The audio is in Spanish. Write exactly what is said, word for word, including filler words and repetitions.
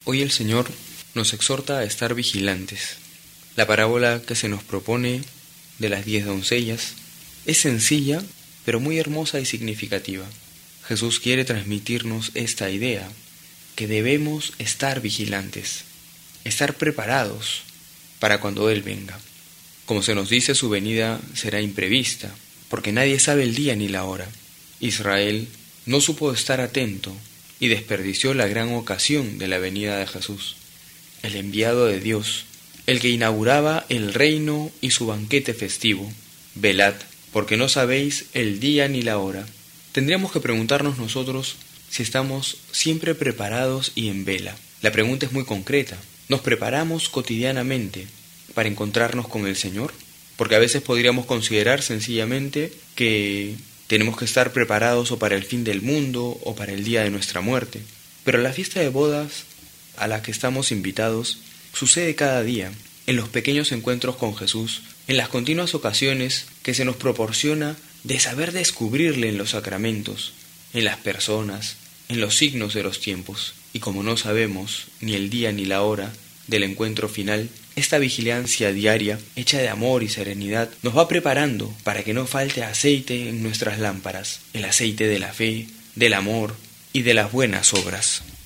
Hoy el Señor nos exhorta a estar vigilantes. La parábola que se nos propone de las diez doncellas es sencilla, pero muy hermosa y significativa. Jesús quiere transmitirnos esta idea, que debemos estar vigilantes, estar preparados para cuando Él venga. Como se nos dice, su venida será imprevista, porque nadie sabe el día ni la hora. Israel no supo estar atento y desperdició la gran ocasión de la venida de Jesús, el enviado de Dios, el que inauguraba el reino y su banquete festivo. Velad, porque no sabéis el día ni la hora. Tendríamos que preguntarnos nosotros si estamos siempre preparados y en vela. La pregunta es muy concreta. ¿Nos preparamos cotidianamente para encontrarnos con el Señor? Porque a veces podríamos considerar sencillamente que tenemos que estar preparados o para el fin del mundo o para el día de nuestra muerte. Pero la fiesta de bodas a la que estamos invitados sucede cada día, en los pequeños encuentros con Jesús, en las continuas ocasiones que se nos proporciona de saber descubrirle en los sacramentos, en las personas, en los signos de los tiempos. Y como no sabemos ni el día ni la hora del encuentro final, esta vigilancia diaria, hecha de amor y serenidad, nos va preparando para que no falte aceite en nuestras lámparas, el aceite de la fe, del amor y de las buenas obras.